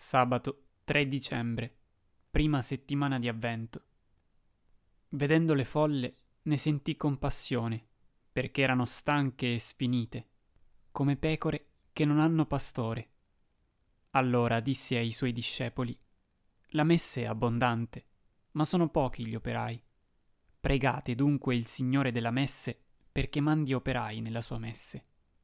Sabato 3 dicembre, prima settimana di Avvento. Vedendo le folle, ne sentì compassione, perché erano stanche e sfinite, come pecore che non hanno pastore. Allora disse ai suoi discepoli: La messe è abbondante, ma sono pochi gli operai. Pregate dunque il Signore della messe perché mandi operai nella sua messe.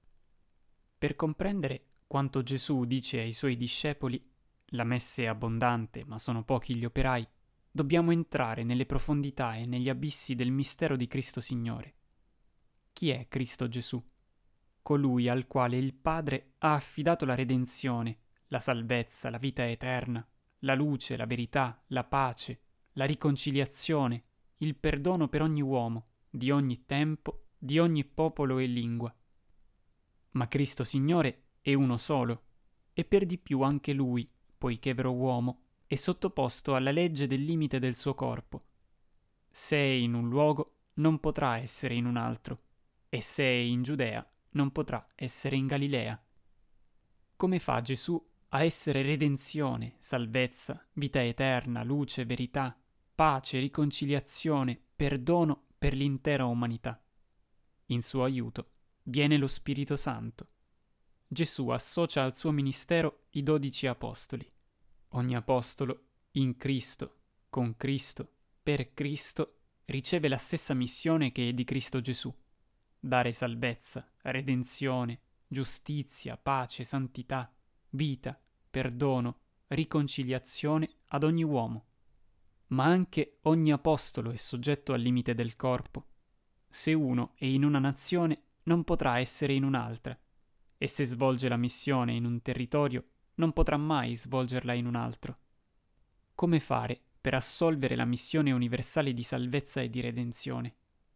Per comprendere quanto Gesù dice ai suoi discepoli: La messe è abbondante, ma sono pochi gli operai, dobbiamo entrare nelle profondità e negli abissi del mistero di Cristo Signore. Chi è Cristo Gesù? Colui al quale il Padre ha affidato la redenzione, la salvezza, la vita eterna, la luce, la verità, la pace, la riconciliazione, il perdono per ogni uomo, di ogni tempo, di ogni popolo e lingua. Ma Cristo Signore è uno solo, e per di più anche Lui, poiché vero uomo, è sottoposto alla legge del limite del suo corpo. Se è in un luogo, non potrà essere in un altro, e se è in Giudea, non potrà essere in Galilea. Come fa Gesù a essere redenzione, salvezza, vita eterna, luce, verità, pace, riconciliazione, perdono per l'intera umanità? In suo aiuto viene lo Spirito Santo. Gesù associa al suo ministero i 12 apostoli. Ogni apostolo, in Cristo, con Cristo, per Cristo, riceve la stessa missione che è di Cristo Gesù: dare salvezza, redenzione, giustizia, pace, santità, vita, perdono, riconciliazione ad ogni uomo. Ma anche ogni apostolo è soggetto al limite del corpo. Se uno è in una nazione, non potrà essere in un'altra, e se svolge la missione in un territorio, non potrà mai svolgerla in un altro. Come fare per assolvere la missione universale di salvezza e di redenzione?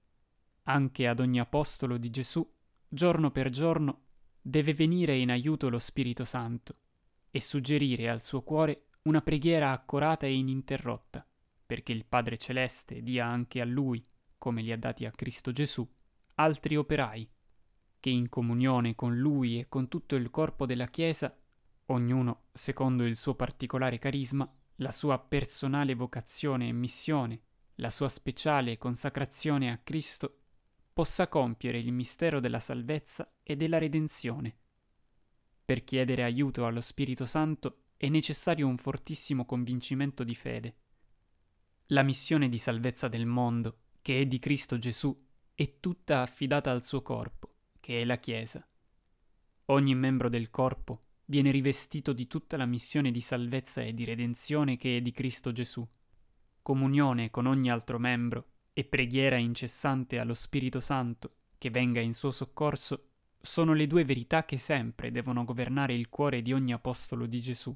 Anche ad ogni apostolo di Gesù, giorno per giorno, deve venire in aiuto lo Spirito Santo e suggerire al suo cuore una preghiera accorata e ininterrotta, perché il Padre Celeste dia anche a lui, come li ha dati a Cristo Gesù, altri operai, che in comunione con lui e con tutto il corpo della Chiesa, ognuno secondo il suo particolare carisma, la sua personale vocazione e missione, la sua speciale consacrazione a Cristo, possa compiere il mistero della salvezza e della redenzione. Per chiedere aiuto allo Spirito Santo è necessario un fortissimo convincimento di fede. La missione di salvezza del mondo, che è di Cristo Gesù, è tutta affidata al suo corpo, che è la Chiesa. Ogni membro del corpo viene rivestito di tutta la missione di salvezza e di redenzione che è di Cristo Gesù. Comunione con ogni altro membro e preghiera incessante allo Spirito Santo che venga in suo soccorso sono le due verità che sempre devono governare il cuore di ogni apostolo di Gesù.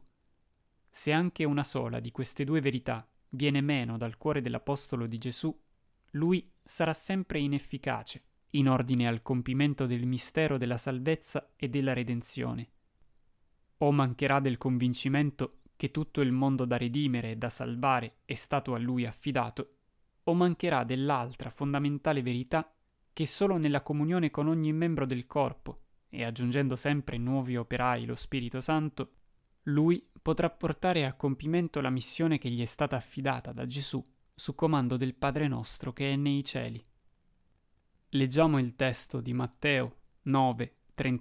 Se anche una sola di queste due verità viene meno dal cuore dell'apostolo di Gesù, lui sarà sempre inefficace in ordine al compimento del mistero della salvezza e della redenzione. O mancherà del convincimento che tutto il mondo da redimere e da salvare è stato a lui affidato, o mancherà dell'altra fondamentale verità che solo nella comunione con ogni membro del corpo, e aggiungendo sempre nuovi operai lo Spirito Santo, lui potrà portare a compimento la missione che gli è stata affidata da Gesù su comando del Padre nostro che è nei cieli. Leggiamo il testo di Matteo 9,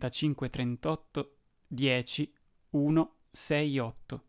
35-38, 10, 1, 6, 8.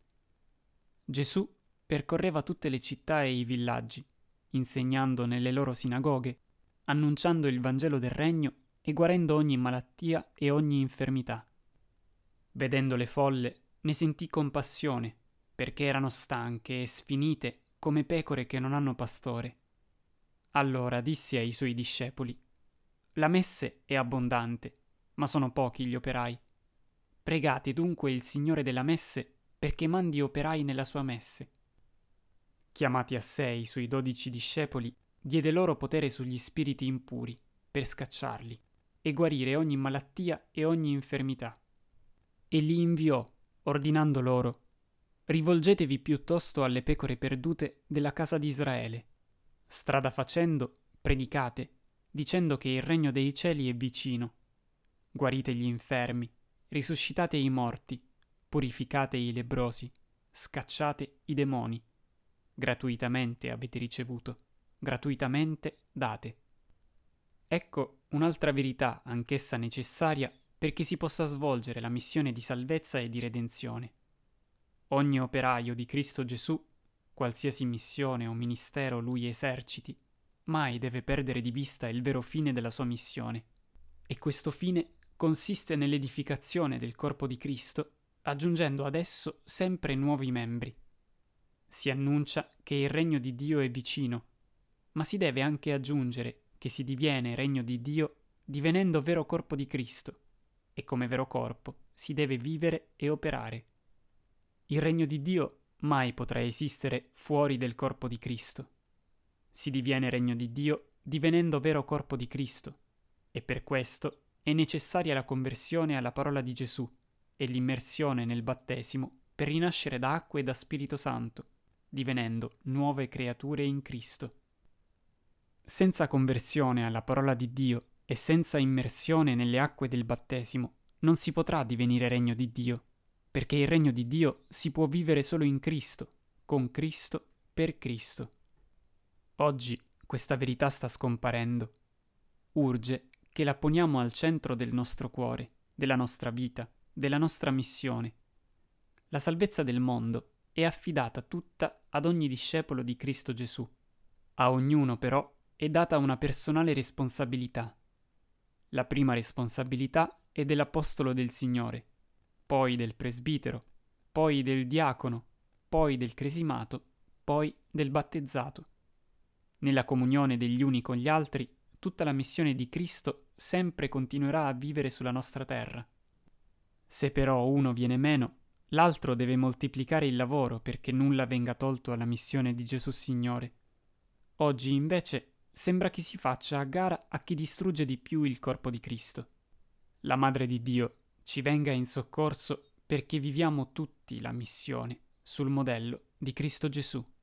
Gesù percorreva tutte le città e i villaggi, insegnando nelle loro sinagoghe, annunciando il Vangelo del Regno e guarendo ogni malattia e ogni infermità. Vedendo le folle, ne sentì compassione, perché erano stanche e sfinite come pecore che non hanno pastore. Allora disse ai suoi discepoli: La messe è abbondante, ma sono pochi gli operai. Pregate dunque il Signore della messe perché mandi operai nella sua messe. Chiamati a sé i suoi 12 discepoli, diede loro potere sugli spiriti impuri, per scacciarli, e guarire ogni malattia e ogni infermità. E li inviò, ordinando loro: Rivolgetevi piuttosto alle pecore perdute della casa di Israele. Strada facendo, predicate, dicendo che il regno dei cieli è vicino. Guarite gli infermi, risuscitate i morti, purificate i lebbrosi, scacciate i demoni. Gratuitamente avete ricevuto, gratuitamente date. Ecco un'altra verità, anch'essa necessaria, perché si possa svolgere la missione di salvezza e di redenzione. Ogni operaio di Cristo Gesù, qualsiasi missione o ministero lui eserciti, mai deve perdere di vista il vero fine della sua missione. E questo fine consiste nell'edificazione del corpo di Cristo, aggiungendo ad esso sempre nuovi membri. Si annuncia che il regno di Dio è vicino, ma si deve anche aggiungere che si diviene regno di Dio divenendo vero corpo di Cristo, e come vero corpo si deve vivere e operare. Il regno di Dio mai potrà esistere fuori del corpo di Cristo. Si diviene regno di Dio divenendo vero corpo di Cristo, e per questo è necessaria la conversione alla parola di Gesù e l'immersione nel battesimo per rinascere da acqua e da Spirito Santo, divenendo nuove creature in Cristo. Senza conversione alla parola di Dio e senza immersione nelle acque del battesimo non si potrà divenire regno di Dio, perché il regno di Dio si può vivere solo in Cristo, con Cristo, per Cristo. Oggi questa verità sta scomparendo. Urge che la poniamo al centro del nostro cuore, della nostra vita, della nostra missione. La salvezza del mondo è affidata tutta ad ogni discepolo di Cristo Gesù. A ognuno però è data una personale responsabilità. La prima responsabilità è dell'apostolo del Signore, poi del presbitero, poi del diacono, poi del cresimato, poi del battezzato. Nella comunione degli uni con gli altri, tutta la missione di Cristo sempre continuerà a vivere sulla nostra terra. Se però uno viene meno, l'altro deve moltiplicare il lavoro perché nulla venga tolto alla missione di Gesù Signore. Oggi invece sembra che si faccia a gara a chi distrugge di più il corpo di Cristo. La Madre di Dio ci venga in soccorso perché viviamo tutti la missione sul modello di Cristo Gesù.